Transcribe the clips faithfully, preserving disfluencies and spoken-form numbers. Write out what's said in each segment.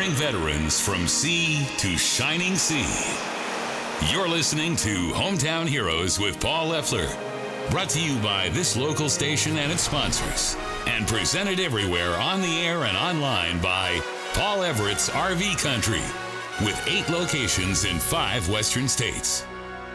Honoring veterans from sea to shining sea. You're listening to Hometown Heroes with Paul Leffler. Brought to you by this local station and its sponsors. And presented everywhere on the air and online by Paul Everett's R V Country, with eight locations in five western states.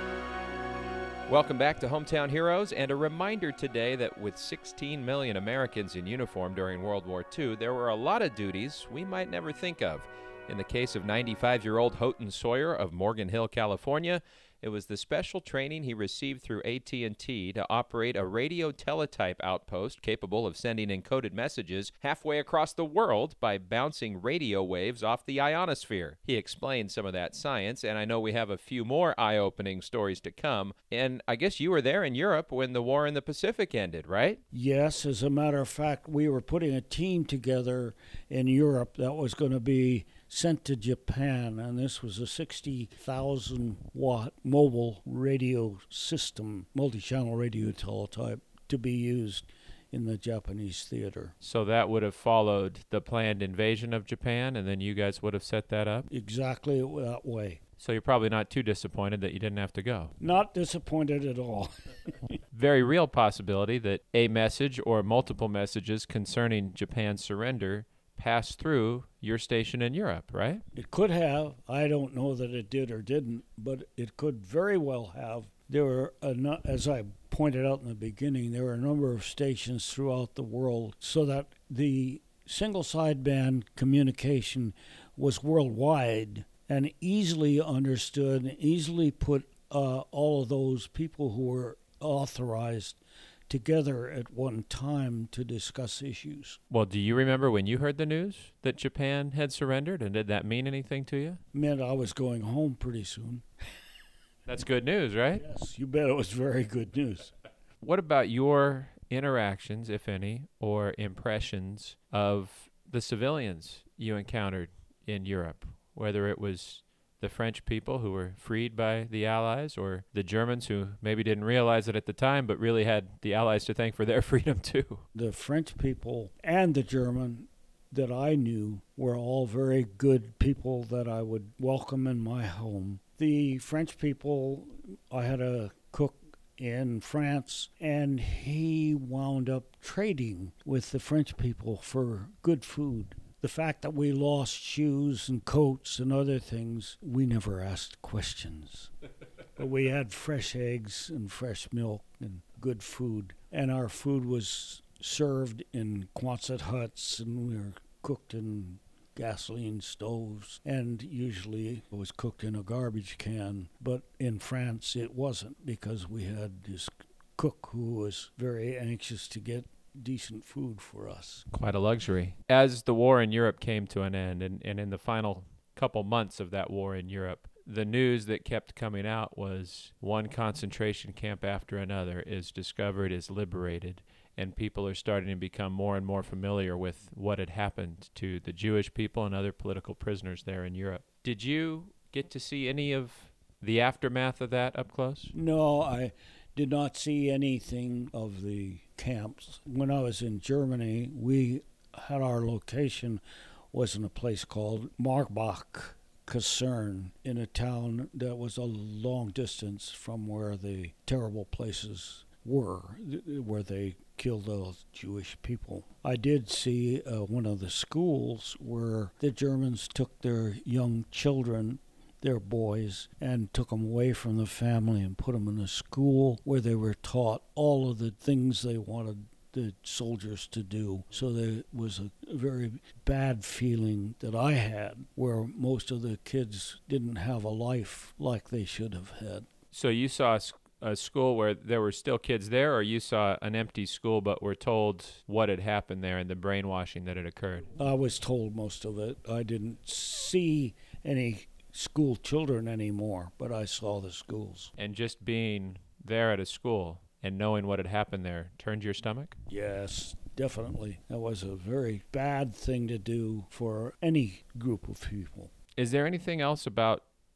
Welcome back to Hometown Heroes, and a reminder today that with sixteen million Americans in uniform during World War Two, there were a lot of duties we might never think of. In the case of ninety-five-year-old Houghton Sawyer of Morgan Hill, California, it was the special training he received through A T and T to operate a radio teletype outpost capable of sending encoded messages halfway across the world by bouncing radio waves off the ionosphere. He explained some of that science, and I know we have a few more eye-opening stories to come. And I guess you were there in Europe when the war in the Pacific ended, right? Yes, as a matter of fact, we were putting a team together in Europe that was going to be sent to Japan, and this was a sixty thousand watt mobile radio system, multi-channel radio teletype, to be used in the Japanese theater. So that would have followed the planned invasion of Japan, and then you guys would have set that up? Exactly that way. So you're probably not too disappointed that you didn't have to go. Not disappointed at all. Very real possibility that a message or multiple messages concerning Japan's surrender passed through your station in Europe, right? It could have. I don't know that it did or didn't, but it could very well have. There were, a, as I pointed out in the beginning, there were a number of stations throughout the world so that the single sideband communication was worldwide and easily understood and easily put uh, all of those people who were authorized together at one time to discuss issues. Well, do you remember when you heard the news that Japan had surrendered, and did that mean anything to you? It meant I was going home pretty soon. That's good news, right? Yes, you bet it was very good news. What about your interactions, if any, or impressions of the civilians you encountered in Europe, whether it was the French people who were freed by the Allies, or the Germans who maybe didn't realize it at the time but really had the Allies to thank for their freedom too? The French people and the German that I knew were all very good people that I would welcome in my home. The French people, I had a cook in France, and he wound up trading with the French people for good food. The fact that we lost shoes and coats and other things, we never asked questions. But we had fresh eggs and fresh milk and good food. And our food was served in Quonset huts, and we were cooked in gasoline stoves. And usually it was cooked in a garbage can. But in France it wasn't, because we had this cook who was very anxious to get decent food for us. Quite a luxury. As the war in Europe came to an end, and, and in the final couple months of that war in Europe, the news that kept coming out was one concentration camp after another is discovered, is liberated, and people are starting to become more and more familiar with what had happened to the Jewish people and other political prisoners there in Europe. Did you get to see any of the aftermath of that up close? No, I did not see anything of the camps. When I was in Germany, we had our location was in a place called Marbach Kaserne, in a town that was a long distance from where the terrible places were, where they killed those Jewish people. I did see uh, one of the schools where the Germans took their young children, their boys, and took them away from the family and put them in a school where they were taught all of the things they wanted the soldiers to do. So there was a very bad feeling that I had, where most of the kids didn't have a life like they should have had. So you saw a school where there were still kids there, or you saw an empty school but were told what had happened there and the brainwashing that had occurred? I was told most of it. I didn't see any school children anymore, but I saw the schools. And just being there at a school and knowing what had happened there turned your stomach? Yes, definitely. That was a very bad thing to do for any group of people. Is there anything else about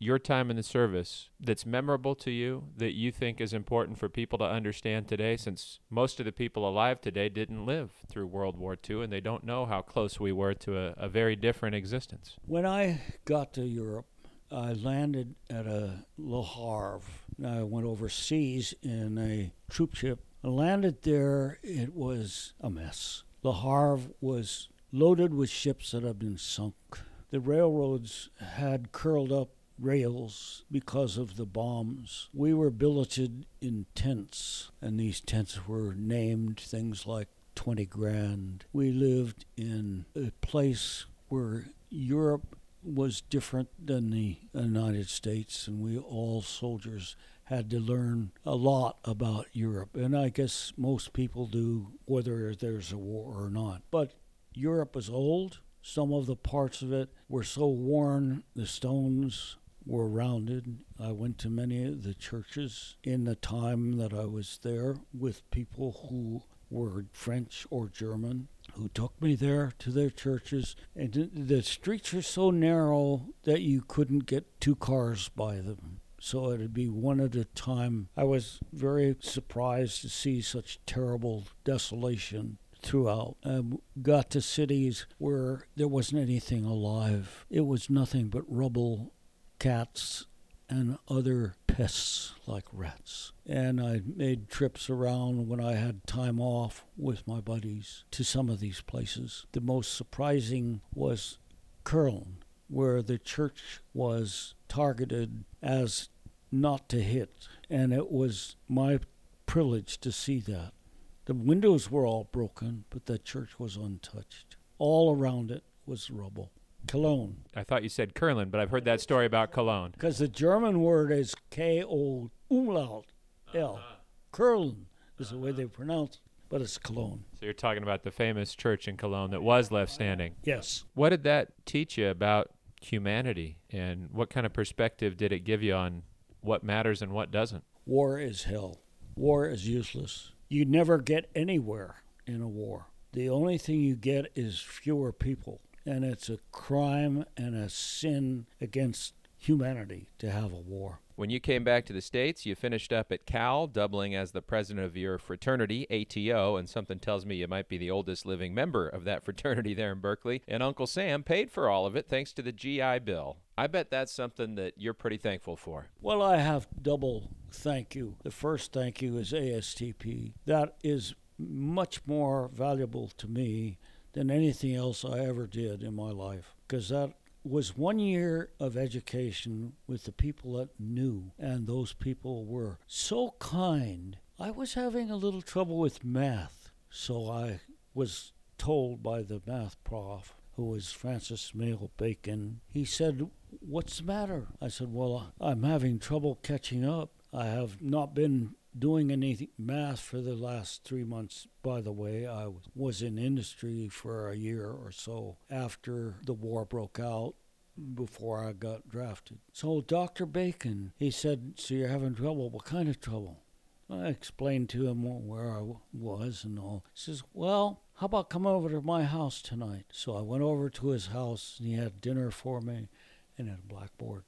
your time in the service that's memorable to you, that you think is important for people to understand today, since most of the people alive today didn't live through World War Two and they don't know how close we were to a, a very different existence? When I got to Europe, I landed at a Le Havre. I went overseas in a troop ship. I landed there. It was a mess. Le Havre was loaded with ships that had been sunk. The railroads had curled up rails because of the bombs. We were billeted in tents, and these tents were named things like twenty grand. We lived in a place where Europe was different than the United States, and we all soldiers had to learn a lot about Europe. And I guess most people do, whether there's a war or not. But Europe is old. Some of the parts of it were so worn, the stones were rounded. I went to many of the churches in the time that I was there with people who were French or German, who took me there to their churches. And the streets are so narrow that you couldn't get two cars by them. So it'd be one at a time. I was very surprised to see such terrible desolation throughout. I got to cities where there wasn't anything alive. It was nothing but rubble, cats, and other pests like rats. And I made trips around when I had time off with my buddies to some of these places. The most surprising was Köln, where the church was targeted as not to hit. And it was my privilege to see that. The windows were all broken, but the church was untouched. All around it was rubble. Cologne. I thought you said Köln, but I've heard that story about Cologne. Because the German word is K O umlaut L. Uh-huh. Köln is uh-huh. the way they pronounce it, but it's Cologne. So you're talking about the famous church in Cologne that was left standing. Yes. What did that teach you about humanity, and what kind of perspective did it give you on what matters and what doesn't? War is hell. War is useless. You never get anywhere in a war. The only thing you get is fewer people. And it's a crime and a sin against humanity to have a war. When you came back to the States, you finished up at Cal, doubling as the president of your fraternity, A T O, and something tells me you might be the oldest living member of that fraternity there in Berkeley. And Uncle Sam paid for all of it thanks to the G I Bill. I bet that's something that you're pretty thankful for. Well, I have double thank you. The first thank you is A S T P. That is much more valuable to me than anything else I ever did in my life, because that was one year of education with the people that knew, and those people were so kind. I was having a little trouble with math, so I was told by the math prof, who was Francis Mail Bacon. He said, "What's the matter?" I said, "Well, I'm having trouble catching up. I have not been doing any math for the last three months. By the way, I was in industry for a year or so after the war broke out, before I got drafted." So Doctor Bacon, he said, "So you're having trouble? What kind of trouble?" I explained to him where I was and all. He says, "Well, how about coming over to my house tonight?" So I went over to his house, and he had dinner for me and had a blackboard.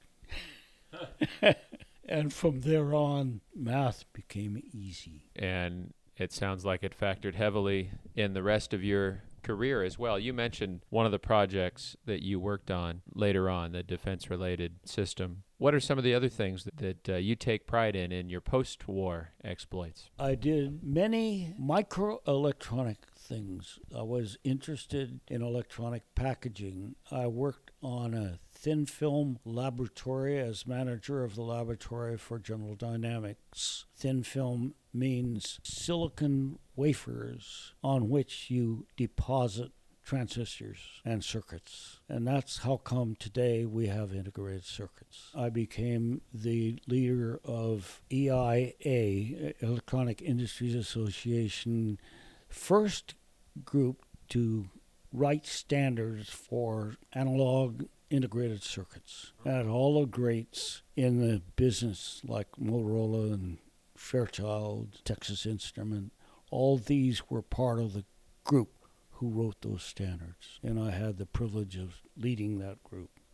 And from there on, math became easy. And it sounds like it factored heavily in the rest of your career as well. You mentioned one of the projects that you worked on later on, the defense-related system. What are some of the other things that, that uh, you take pride in in your post-war exploits? I did many microelectronic things. I was interested in electronic packaging. I worked on a thin film laboratory as manager of the laboratory for General Dynamics. Thin film means silicon wafers on which you deposit transistors and circuits. And that's how come today we have integrated circuits. I became the leader of E I A, Electronic Industries Association, first group to write standards for analog integrated circuits. And all the greats in the business like Motorola and Fairchild, Texas Instrument, all these were part of the group who wrote those standards. And I had the privilege of leading that group.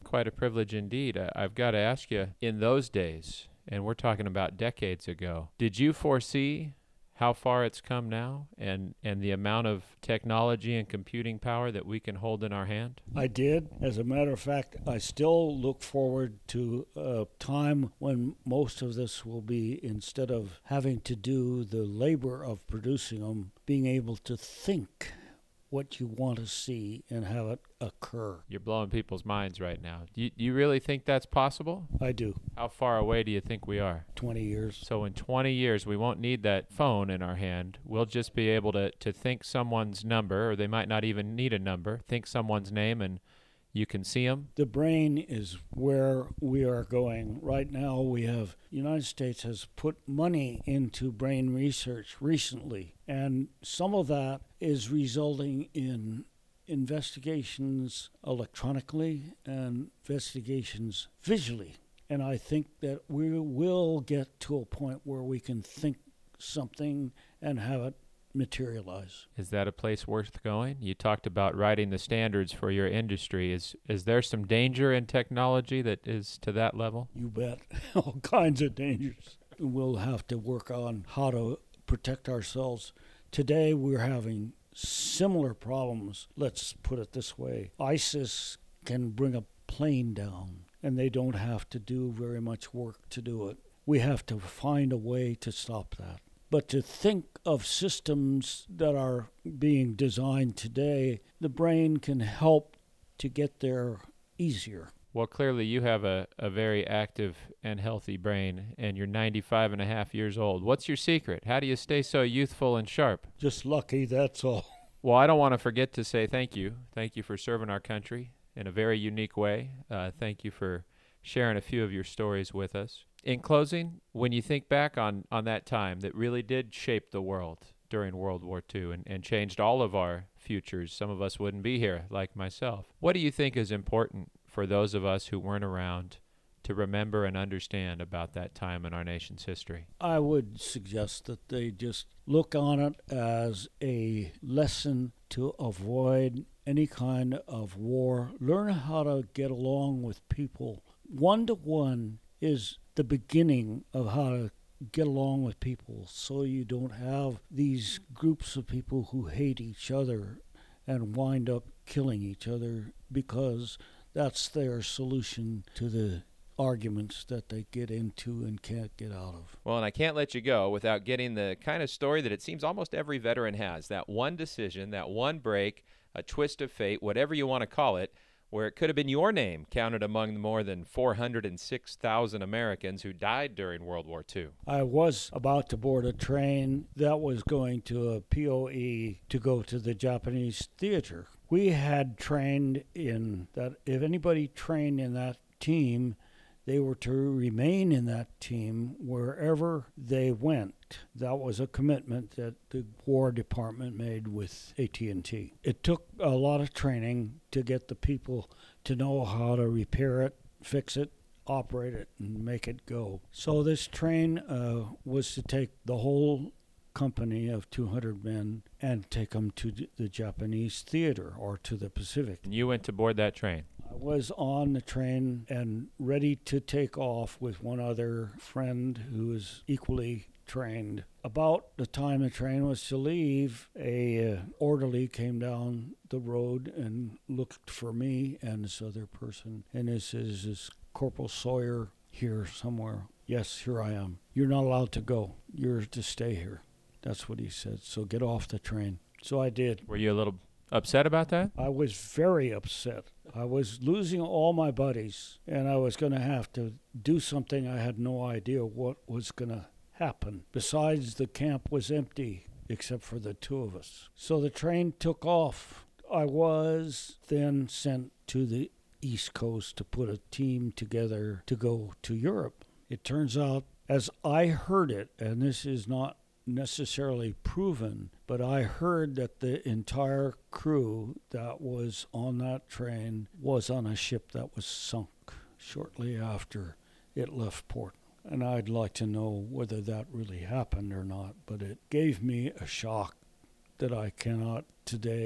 quite a privilege indeed. I, I've got to ask you, in those days, and we're talking about decades ago, did you foresee how far it's come now and, and the amount of technology and computing power that we can hold in our hand? I did. As a matter of fact, I still look forward to a time when most of this will be, instead of having to do the labor of producing them, being able to think what you want to see and have it occur. You're blowing people's minds right now. Do you, do you really think that's possible? I do. How far away do you think we are? twenty years. So in twenty years, we won't need that phone in our hand. We'll just be able to, to think someone's number, or they might not even need a number, think someone's name, and you can see them. The brain is where we are going. Right now, we have, the United States has put money into brain research recently, and some of that is resulting in investigations electronically and investigations visually. And I think that we will get to a point where we can think something and have it materialize. Is that a place worth going? You talked about writing the standards for your industry. Is is there some danger in technology that is to that level? You bet. All kinds of dangers. We'll have to work on how to protect ourselves. Today we're having similar problems. Let's put it this way. ISIS can bring a plane down, and they don't have to do very much work to do it. We have to find a way to stop that. But to think of systems that are being designed today, the brain can help to get there easier. Well, clearly you have a, a very active and healthy brain, and you're ninety-five and a half years old. What's your secret? How do you stay so youthful and sharp? Just lucky, that's all. Well, I don't want to forget to say thank you. Thank you for serving our country in a very unique way. Uh, thank you for sharing a few of your stories with us. In closing, when you think back on, on that time that really did shape the world during World War Two and, and changed all of our futures, some of us wouldn't be here, like myself. What do you think is important for those of us who weren't around to remember and understand about that time in our nation's history? I would suggest that they just look on it as a lesson to avoid any kind of war. Learn how to get along with people. One-to-one is the beginning of how to get along with people, so you don't have these groups of people who hate each other and wind up killing each other because that's their solution to the arguments that they get into and can't get out of. Well, and I can't let you go without getting the kind of story that it seems almost every veteran has, that one decision, that one break, a twist of fate, whatever you want to call it, where it could have been your name counted among the more than four hundred six thousand Americans who died during World War Two. I was about to board a train that was going to a P O E to go to the Japanese theater. We had trained in that if anybody trained in that team, they were to remain in that team wherever they went. That was a commitment that the War Department made with A T and T. It took a lot of training to get the people to know how to repair it, fix it, operate it, and make it go. So this train uh, was to take the whole company of two hundred men and take them to the Japanese theater or to the Pacific. And you went to board that train? I was on the train and ready to take off with one other friend who was equally trained. About the time the train was to leave, a uh, orderly came down the road and looked for me and this other person. And he says, "Is Corporal Sawyer here somewhere?" "Yes, here I am." "You're not allowed to go. You're to stay here." That's what he said. "So get off the train." So I did. Were you a little upset about that? I was very upset. I was losing all my buddies, and I was going to have to do something. I had no idea what was going to happen. Besides, the camp was empty, except for the two of us. So the train took off. I was then sent to the East Coast to put a team together to go to Europe. It turns out, as I heard it, and this is not necessarily proven, but I heard that the entire crew that was on that train was on a ship that was sunk shortly after it left port. And I'd like to know whether that really happened or not, but it gave me a shock that I cannot today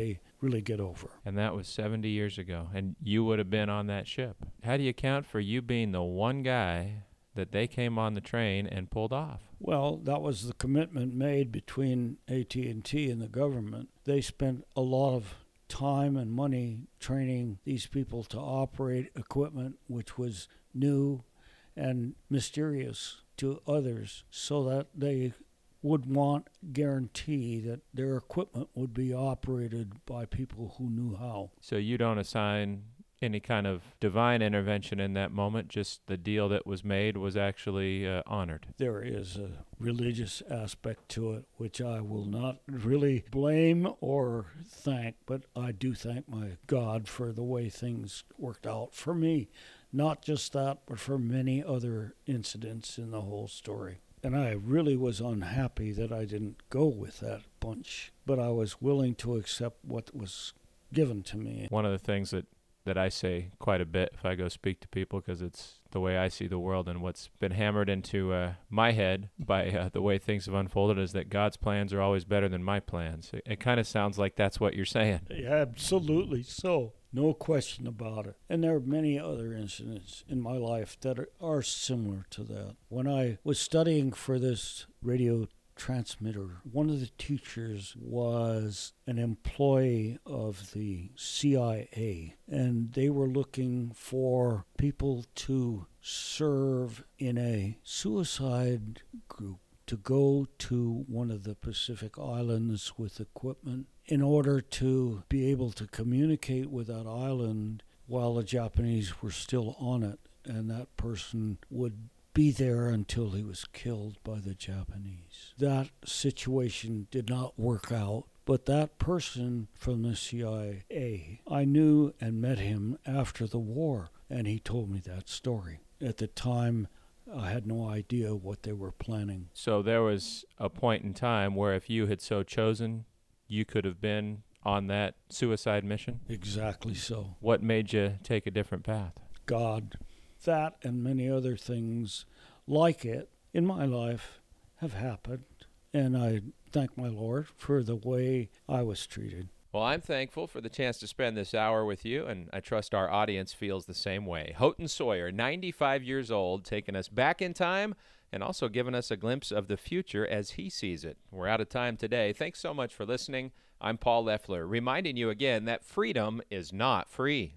really get over. And that was seventy years ago, and you would have been on that ship. How do you account for you being the one guy that they came on the train and pulled off? Well, that was the commitment made between A T and T and the government. They spent a lot of time and money training these people to operate equipment which was new and mysterious to others, so that they would want guarantee that their equipment would be operated by people who knew how. So you don't assign any kind of divine intervention in that moment, just the deal that was made was actually uh, honored. There is a religious aspect to it, which I will not really blame or thank, but I do thank my God for the way things worked out for me. Not just that, but for many other incidents in the whole story. And I really was unhappy that I didn't go with that bunch, but I was willing to accept what was given to me. One of the things that that I say quite a bit if I go speak to people, because it's the way I see the world and what's been hammered into uh, my head by uh, the way things have unfolded, is that God's plans are always better than my plans. It, it kind of sounds like that's what you're saying. Absolutely so. No question about it. And there are many other incidents in my life that are, are similar to that. When I was studying for this radio transmitter, one of the teachers was an employee of the C I A, and they were looking for people to serve in a suicide group to go to one of the Pacific Islands with equipment in order to be able to communicate with that island while the Japanese were still on it, and that person would be there until he was killed by the Japanese. That situation did not work out, but that person from the C I A, I knew and met him after the war, and he told me that story. At the time, I had no idea what they were planning. So there was a point in time where if you had so chosen, you could have been on that suicide mission? Exactly so. What made you take a different path? God. That and many other things like it in my life have happened, and I thank my Lord for the way I was treated. Well, I'm thankful for the chance to spend this hour with you, and I trust our audience feels the same way. Houghton Sawyer, ninety-five years old, taking us back in time and also giving us a glimpse of the future as he sees it. We're out of time today. Thanks so much for listening. I'm Paul Leffler, reminding you again that freedom is not free.